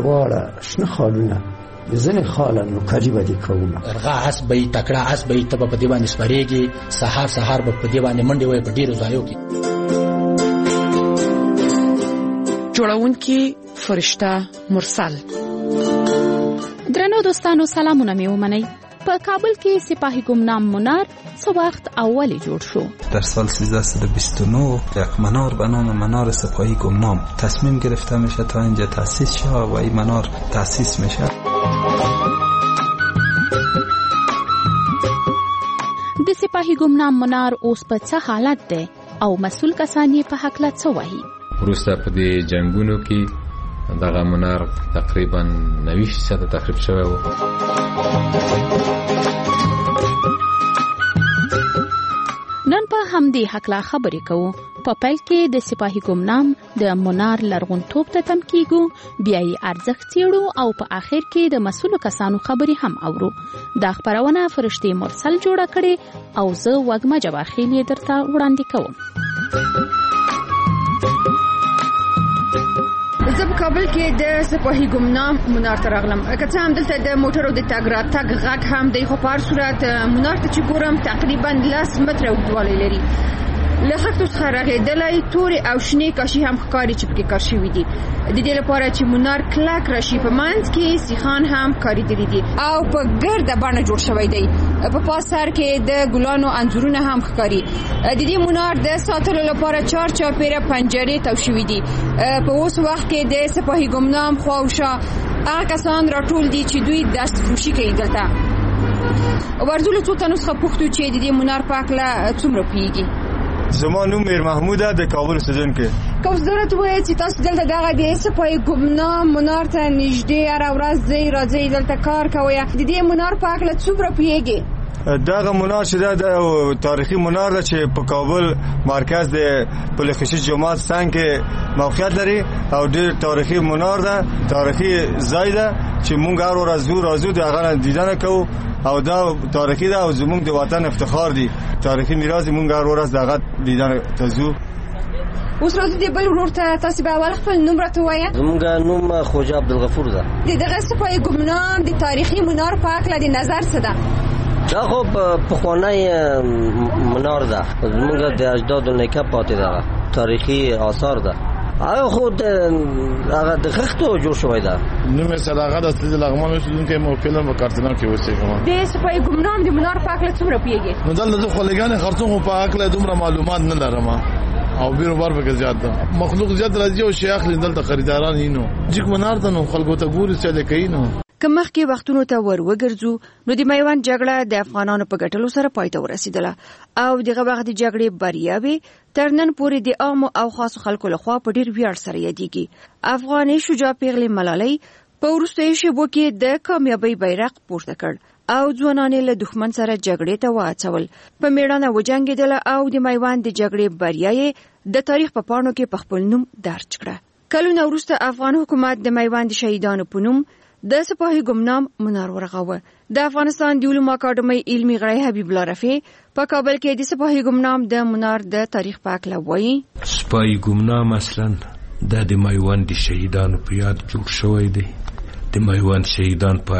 واړه شنه خالونه ځنې خاله نوکري به دې کومه رغه اس به تکړه اس به ته په دې باندې سپارېږي سهار به په دې باندې منډې وای په ډیرو ځایو کې. جوړونکي فرشته مرسل. درنو دوستانو سلامونه مې ومنئ. په کابل کې سپاهی گمنام منار څه وخت اولی جوړ شو. در سال 1329 یک منار به نام منار سپاهی گمنام تصمیم گرفته میشه تا اینجا تأسیس شه و این منار تأسیس میشه. د سپاهی گمنام منار اوس په څه حالت دی او مسؤل کسان یې په حق لا څه وایي. وروسته په دې جنگونو کې دغه منار تقریبا 90% تخریب شوی و. نن په همدې حقلا خبرې کوو. په پیل کې د سپاهی گمنام د منار لرغونتوب ته تم کیږو، بیا یې ارزښت څېړو او په آخر کې د مسؤلو کسانو خبرې هم اورو. دا خبرونه فرشتې مرسل جوړه کړې او زه وږمه جواخیل یې درته وړاندې کوم. زه په کابل کې د سپاهی گمنام منار ته راغلم. که څه هم دلته د موټرو د تګ راتګ غږ هم دی، خو په هر صورت منار ته چې ګورم تقریبا 10 متره اوږدوالی لري. له خښتو څخه رغېدلی تورې او شنې کاشي هم ښکاري چې پکې کار شوي دي. د دې لپاره چې منار کلک راشي په منځ کې سیخان هم کارېدلي دي او په ګرده بڼه جوړ شوی دی. په پاس سر کې د ګلانو انځورونه هم ښکاري. د دې منار د ساتلو لپاره چارچاپېره پنجرې تاو شوي دي. په اوس وخت کې د سپاهی گمنام خوا او شا هغه کسان راټول دي چې دوی دستفروشي کوي دلته. ورزولو څو تنو څخه پوښتو چې د دې منار په هکله څومره پوهېږي. زما نوم میر محمود د کابل اوسیدونکی. که اوس درته ووایي چې تاسو دلته دغه د سپاهی گمنام منار ته نږدې هره ورځ ځئ راځئ دلته کار کوئ، د دې منار په هکله څومره پوهېږي؟ دغه منار چې د تاریخي منار ده چې په کابل مرکز د پلخشي جماعت څنګ کې موقعیت لري او ډېر تاریخي منار ده، تاریخي ځای ده چې مونږ هر ورځ راځو د هغه دیدن کوو او دا تاریخي ده او زمونږ د وطن افتخار دی. تاریخي میراث مونږ هر ورځ دغه دیدن ته ځو. اوس راځو د بل ورور ته. تاسو به اول خپل نوم راته ووایه. زمونږ نوم خوجا عبدالغفور ده. دغه سپاهی گمنام د تاریخي منار په هکله د نظر څه ده؟ دا خو پخوانی منار ده، زمونږ د اجدادو نیکه پاتې ده، تاریخي آثار ده. هغه خود هغه د خښتو جوړ شوی ده. نوم صداقت اصلي د لغمان اوسیدونکی مو فلم په کارتنام کې اوسېږم. د سپاهی گمنام د منار په هکله څومره پوهېږي؟ نو دلته خلګان خرطوم په هکله دومره معلومات نه لرم او بیروبار به زیات ده. مخلوق زیات راځي او شیخ دلته خریداران هینو چې منار ته نو خلکو ته ګوري څه کوي. نو که مخکې وختونو ته ور وګرځو نو د میوند جګړه د افغانانو په ګټلو سره پای ته ورسېدله او دغه وخت د جګړې بریاوې تر نن پورې د عامو او خاصو خلکو لخوا په ډېر ویاړ سره یادېږي. افغانې شجاع پیغلې ملالۍ په وروستیو شېبو کې د کامیابۍ بیرغ پورته کړ او ځوانانې له دښمن سره جګړې ته واچول. په میړانه وجنګېدله او د میوند د جګړې بریا یې د تاریخ په پاڼو کې په خپل نوم درج کړه. کلونه وروسته افغان حکومت د میوند د شهیدانو په نوم د سپاهی گمنام منار ورغاوه. د افغانستان د علومو اکاډمۍ علمي غړی حبیب الله رفیع په کابل کې د سپاهی گمنام د منار د تاریخ په اړه وایي. سپاهی گمنام اصلا د میوند د شهیدانو په یاد جوړ شوی دی. د میوند شهیدان په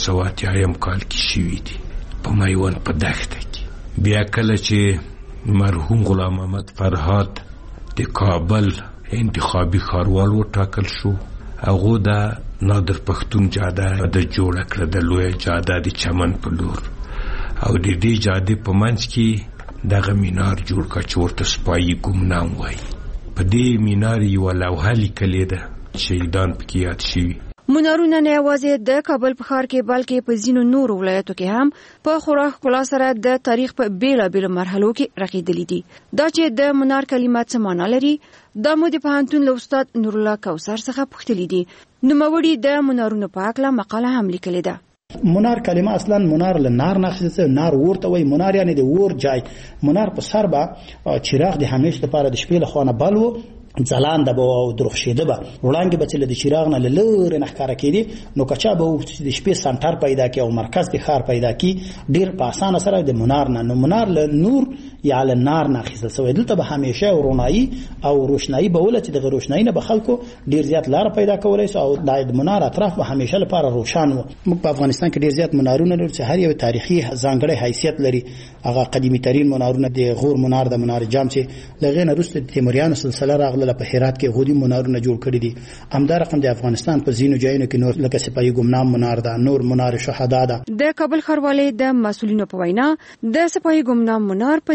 1380 کال کې شوي دي په میوند په دښته کې. بیا کله چې مرحوم غلام محمد فرهاد د کابل انتخابي ښاروال وټاکل شو، هغه د نادر پښتون جاده د جوړ کړه د لوی جاده د چمن په لور او د دې جاده په منځ کې دغه مینار جوړ کړ چې ورته سپاهی گمنام وایي. په دې مینار یو لوحه لیکلې ده، شهیدان پکې یاد شوي. منارونه نه یوازې د کابل په ښار کې بلکې په ځینو نورو ولایتو کې هم په خورا ښکلا سره د تاریخ په بیلابیلو مرحلو کې رغېدلي دي. دا چې د منار کلمه څه معنا لري دا مو د پوهنتون له استاد نورالله کوثر څخه پوښتلي دي. نوموړي د منارونو په هکله مقاله هم لیکلې ده. منار کلمه اصلا منار له نار نه اخیسته، نار ورته وای. منار یعنی د ور جای. منار په سر به چراغ د همیش لپاره د شپې له خانه بل وو ځلانده به او درخشیده به وړانګې به چې د چراغ نه لری نه ښکارا کېدی نو کچا به د شپې سنټر پیدا کی او مرکز د ښار پیدا کی ډیر په اسانه سره د منار نه نو منار له نور یا له نار نه اخیستل سوی دلته به همیشه رونایی او روشنایی به ولته د روشنایی نه به خلکو ډیر زیات لار پیدا کولای سو او د منار اطراف به همیشه لپاره روشن و موږ په افغانستان کې ډیر زیات منارونه لري چې هر یو تاریخي ځانګړی حیثیت لري هغه قدیمی ترین منارونه د غور منار د منار جام چې لغې نه وروسته د تیموریانو سلسله راغله په هرات کې غوري منارونه جوړ کړی دي همدا رقم د افغانستان په ځینو ځایونو کې نور لکه سپاهی ګمنام منار ده نور منار شهدا ده د کابل ښاروالۍ د مسؤلینو په وینا د سپاهی ګمنام منار په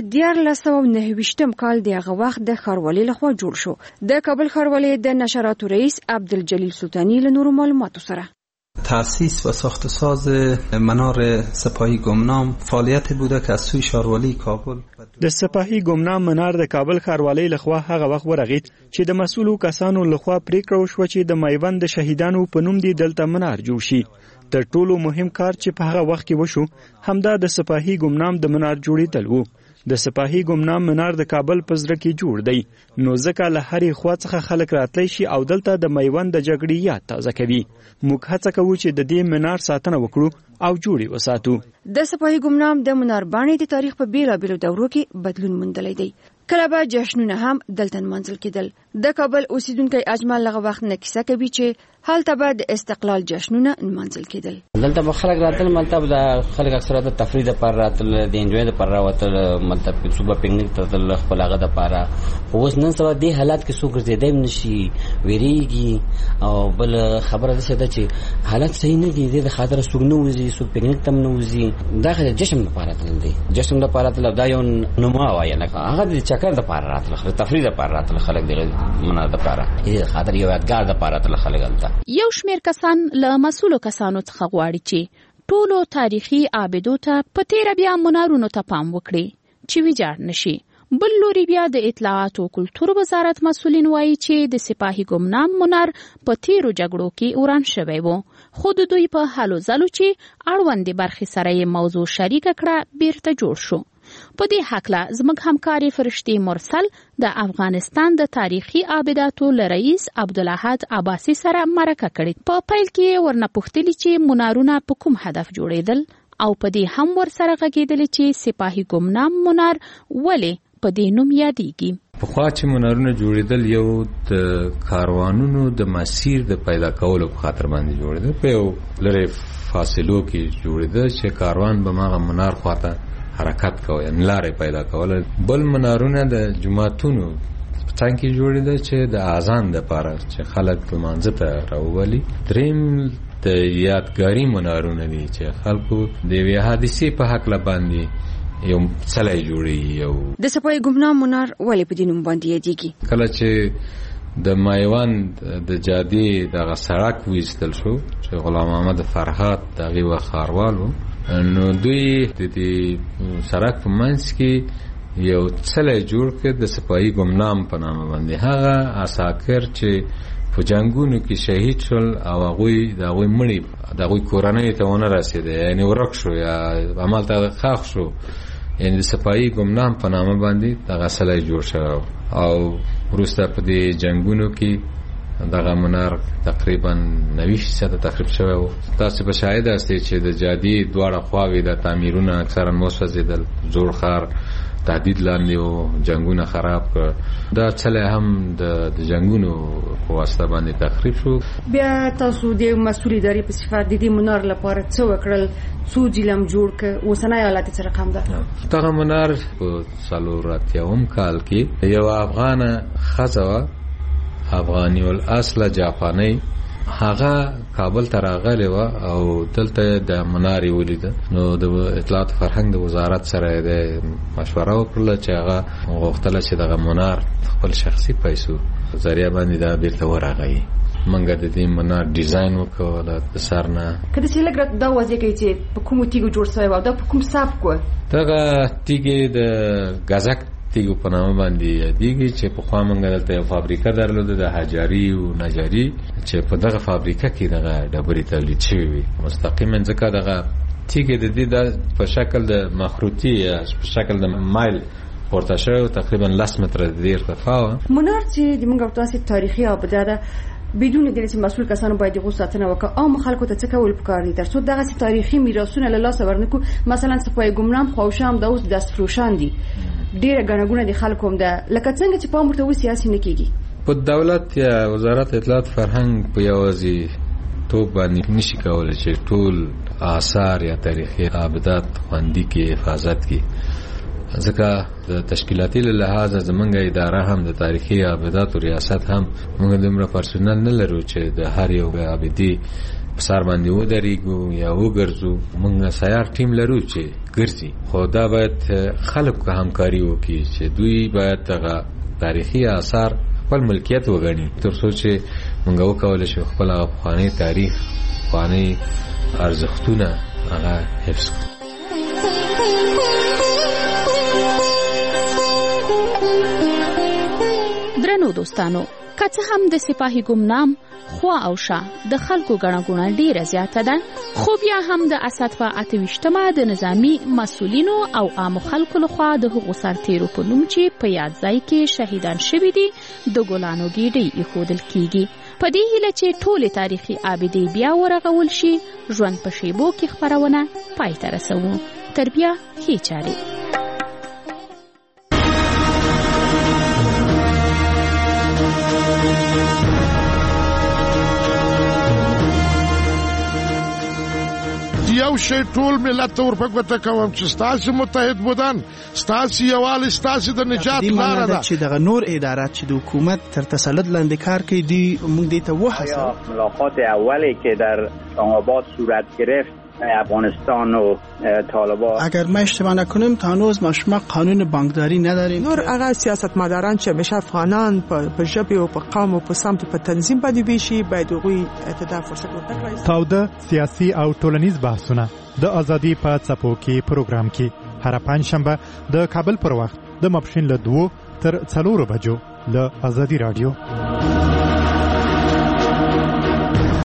1929 کال دغه وخت د ښاروالۍ لخوا جوړ شو د کابل ښاروالۍ د نشراتو رئیس عبدالجلیل سلطانی له نورو معلوماتو سره تأسیس و ساخت ساز منار سپاهی گمنام فعالیت بوده که از سوی ښاروالۍ کابل د سپاهی گمنام منار د کابل ښاروالۍ لخوا هغه وخت ورغید چې د مسؤلو کسانو لخوا پریکړه وشوه چې د میوند د شهیدانو په نوم دی دلته منار جوړ شي تر ټولو مهم کار چې په هغه وخت کې وشو همدا د سپاهی گمنام د منار جوړېدل وو د سپاهی ګمنام منار د کابل په زړه کې جوړ دی نو ځکه له هرې خوا څخه خلک راتلی شي او دلته د میوند د جګړې یاد تازه کوي موږ هڅه کوو چې د دې منار ساتنه وکړو او جوړې وساتو د سپاهی ګمنام د منار باندې د تاریخ په بیلابیلو دورو کې بدلون موندلی دی کله به جشنونه هم دلته منځل کېدل د کابل اوسیدونکو اجمل لغه وخت نه کیسه کوي چې هلته به د استقلال جشنونه منځل کېدل دلته به خلک راتل مطلب د خلک اکثره د تفریح لپاره راتل د انجوای لپاره راوتل مطلب صبح پکنیک ته تل خپل هغه لپاره اوس نن سبا د حالات کې څوک ګرځیدای نشي ویریږي او بل خبره ده چې حالات صحیح نه دي د خاطر څوک نه وځي څوک پکنیک تم نه وځي داخله جشن لپاره تل دي جشن لپاره تل دا یو نوما وایي هغه د چکر لپاره راتل تفریح لپاره راتل خلک د منار لپاره دې خاطر یو یادګار لپاره تل خلک غلطه یو شمیر کسان له مسؤلو کسانو څخه غواړي چې ټولو تاریخي عابدو ته په تیره بیا منارونو ته پام وکړي چې ویجاړ نشي بل لوري بیا د اطلاعات او کلتور وزارت مسؤلین وایي چې د سپاهی ګمنام منار په تیرو جګړو کې وران شوی و خو د دوی په حالو ځلو چې اړوندې برخې سره یې موضوع شریکه کړه بیرته جوړ شو په دې حقله زموږ همکاري فرشتي مرسل د افغانستان د تاریخي عابداتو رئیس عبدالاحد عباسی سره مرکه کړې په پیل کې ورنه پوښتلي چې منارونه په کوم هدف جوړېدل او په دې هم ورسره غږېدل چې سپاهی ګمنام منار ولې په دې نوم یادېږي پخوا چې منارونه جوړېدل یو د کاروانونو د مسیر د پیدا کولو په خاطر باندې جوړېدل په یو لرې فاصلو کې جوړېدل چې کاروان به ماغه منار خواته حرکت کوي ان لارې پیدا کول بل منارونه د جماعتونو څنګه کې جوړېدل چې د اذان لپاره چې خلک په منځ ته راوولي دریم د یادګاری منارونه دي چې خلکو د وی حادثې په حق باندې یو څلای جوړي یو د سپاهی ګمنام منار ولې په دې نوم باندې یادېږي کله چې د میوند د جادې دغه سړک ویستل شو چې غلام محمد فرهاد دغه وخاروالو نو دوی د دې سړک په منځ کې یو څلای جوړ کړ د سپاهی ګمنام په نامه باندې هغه عساکر چې په جنگونو کې شهید شول او هغه مړي د کورنۍ ته ونه رسیدي یعنی ورک شو یا عمل ته خاخ شو یعنی د سپاهی ګمنام په نامه باندې دغه څلای جوړ شو او وروسته په دې جنگونو کې دغه منار تقریبا 90% تخریب شوی و تاسو به شاهد هستئ چې د جادې دواړه خواوې د تعمیرونه اکثرا وسوځېدل زوړ ښار تهدید لاندې و جنگونه خراب کړ دا څلای هم د جنگونو په واسطه باندې تخریب شو بیا تاسو د مسؤل ادارې په صفت د دې منار لپاره څه وکړل څو جلم جوړ ک اوسنۍ حالات سره رقم ده دغه منار په 1940 کال کې یو افغان خزوه افغانی الاصل جاپانی هغه کابل ته راغلی و او دلته د مناري ولید نو د اطلاعات فرهنګ د وزارت سره د مشوره وکړه چې هغه غوښتل چې دغه منار خپل شخصي پیسو ذریعہ باندې دا بیرته ورغی منګه د دې منار ډیزاین وکړ د سرنا کله چې لګرت دا وځي کې چې په کوم تیګو جوړ شوی و دا په کوم صاحب کو دغه تیګې د غزک تیګو په نامه باندې دیږي چې په خوا منګه دلته یو فابریکه درلوده د حجاري او نجاري چې په دغه فابریکه کې دغه ډبرې تولید شوی وي مستقیما ځکه دغه تیګې د دې په شکل د مخروطي یا په شکل د مایل پورته شوی تقریبا 10 متره د ارتفاع. منار چې د موږ تاسو تاریخي آباده ده بدون دې چې مسؤل کسانو باید غو ساتنه وکړي عام خلکو ته څه کول پکار دي ترڅو دغه تاریخي میراثونه له لاسه ورنکو. مثلا صفای ګمنام خوشام د اوس دستفروشان دي ډیره غنګونه دي خلکو هم ده لکه څنګه چې په مرتوي سیاسي نه کیږي. په دولت یا وزارت اطلاعات فرهنګ په یوازي توپ باندې نشي کولای چې ټول آثار یا تاریخي آبادات خوندي کې حفاظت کې، ځکه د تشکیلاتي لحاظ زمونږ اداره هم د تاریخي آبادات او ریاست هم موږ دومره پرسونل نه لرو چې د هر یو آبادی په سر باندې ودرېږو یا وګرځو. موږ سیار ټیم لرو چې ګرځي، خو دا باید خلک همکاري وکړي چې دوی باید دغه تاریخي آثار خپل ملکیت وګڼي ترڅو چې موږ وکولای شو خپل افغاني تاریخ افغاني ارزښتونه هغه حفظ کړو. درنو دوستانو، که څه هم د سپاهي ګمنام خوا او شا د خلکو ګڼه ډیره زیاته ده، خو بیا هم د اسد په 28مه د نظامی مسؤلینو او عام خلکو لخوا د حقوق سرتیرو په نوم چې په یاد ځای کې شهیدان شوي دي د ګلانو ګېډۍ ایښودل کیږي. په دې هیله چې ټولې تاریخي آبادې بیا ورغول شي، ژوند په شیبو کې خپرونه پای ته رسوو. تر بیا ښې چارې. یو شی ټول ملت ته ورپګوته کوم چې ستاسو متحد بودن، ستاسو یووالی، ستاسو د نجات لاره ده. چې دغه نور ادارات چې د حکومت تر تسلط لاندې کار کوي دي موږ دې ته وهڅوو. ملاقات اولی که در اسلام آباد صورت گرفت افغانستان و طالبان، اگر ما اشتباه نکنم تا هنوز ما شما قانون بانکداری نداریم. نور هغه سیاستمداران چې همیشه افغانان په ژبه او په قوم او په سمت په تنظیم باندې ویشي باید هغوی ته فرصت ورکړي. تاوده سیاسي او ټولنیز بحثونه د ازادي په څپو کې پروګرام کې هر پنځشنبه د کابل پر وخت د ماپښین له 2 تر 4 بجو له ازادي رادیو.